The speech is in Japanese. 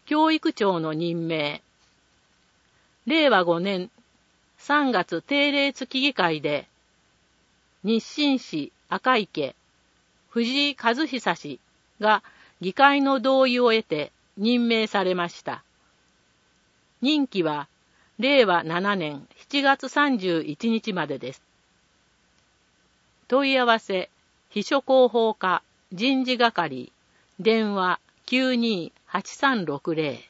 教育長の任命。令和5年3月定例月議会で、日清市赤池、藤井和久氏が議会の同意を得て任命されました。任期は令和7年7月31日までです。問い合わせ、秘書広報課人事係、電話928360